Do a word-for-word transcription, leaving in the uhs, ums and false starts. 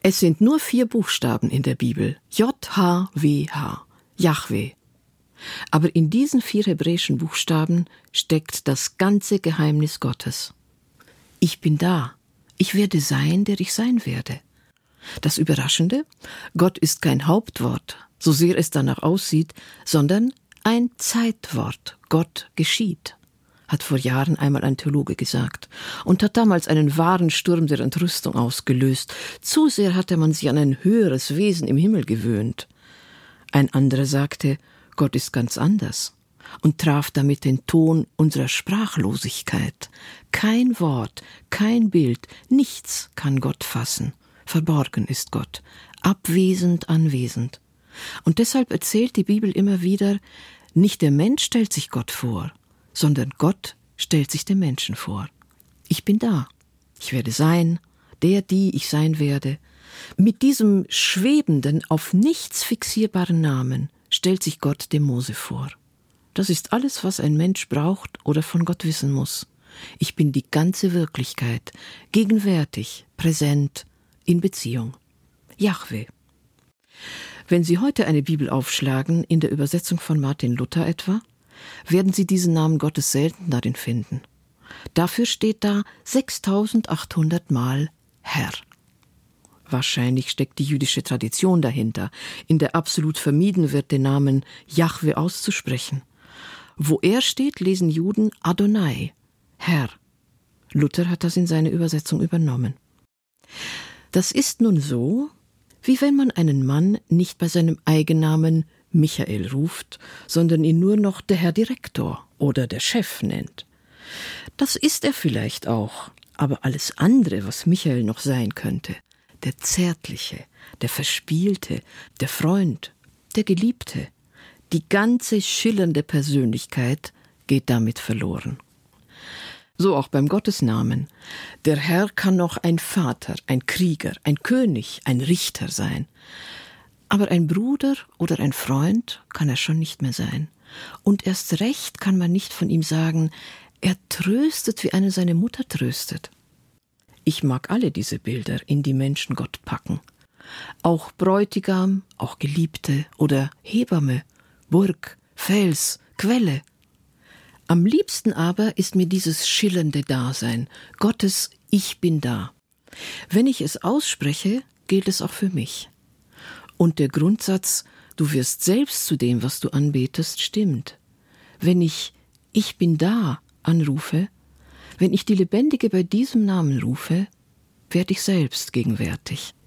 Es sind nur vier Buchstaben in der Bibel. J H W H. Jahwe. Aber in diesen vier hebräischen Buchstaben steckt das ganze Geheimnis Gottes. Ich bin da. Ich werde sein, der ich sein werde. Das Überraschende? Gott ist kein Hauptwort, so sehr es danach aussieht, sondern ein Zeitwort. Gott geschieht, hat vor Jahren einmal ein Theologe gesagt und hat damals einen wahren Sturm der Entrüstung ausgelöst. Zu sehr hatte man sich an ein höheres Wesen im Himmel gewöhnt. Ein anderer sagte, Gott ist ganz anders und traf damit den Ton unserer Sprachlosigkeit. Kein Wort, kein Bild, nichts kann Gott fassen. Verborgen ist Gott, abwesend, anwesend. Und deshalb erzählt die Bibel immer wieder, nicht der Mensch stellt sich Gott vor, sondern Gott stellt sich dem Menschen vor. Ich bin da, ich werde sein, der, die ich sein werde. Mit diesem schwebenden, auf nichts fixierbaren Namen stellt sich Gott dem Mose vor. Das ist alles, was ein Mensch braucht oder von Gott wissen muss. Ich bin die ganze Wirklichkeit, gegenwärtig, präsent, in Beziehung. Jahwe. Wenn Sie heute eine Bibel aufschlagen, in der Übersetzung von Martin Luther etwa, werden Sie diesen Namen Gottes selten darin finden. Dafür steht da sechstausendachthundert Mal Herr. Wahrscheinlich steckt die jüdische Tradition dahinter, in der absolut vermieden wird, den Namen Jahwe auszusprechen. Wo er steht, lesen Juden Adonai, Herr. Luther hat das in seine Übersetzung übernommen. Das ist nun so, wie wenn man einen Mann nicht bei seinem Eigennamen Michael ruft, sondern ihn nur noch der Herr Direktor oder der Chef nennt. Das ist er vielleicht auch, aber alles andere, was Michael noch sein könnte, der Zärtliche, der Verspielte, der Freund, der Geliebte, die ganze schillernde Persönlichkeit geht damit verloren. So auch beim Gottesnamen. Der Herr kann noch ein Vater, ein Krieger, ein König, ein Richter sein. Aber ein Bruder oder ein Freund kann er schon nicht mehr sein. Und erst recht kann man nicht von ihm sagen, er tröstet, wie eine seine Mutter tröstet. Ich mag alle diese Bilder, in die Menschen Gott packen. Auch Bräutigam, auch Geliebte oder Hebamme, Burg, Fels, Quelle. Am liebsten aber ist mir dieses schillernde Dasein, Gottes Ich bin da. Wenn ich es ausspreche, gilt es auch für mich. Und der Grundsatz, du wirst selbst zu dem, was du anbetest, stimmt. Wenn ich Ich bin da anrufe, wenn ich die Lebendige bei diesem Namen rufe, werde ich selbst gegenwärtig.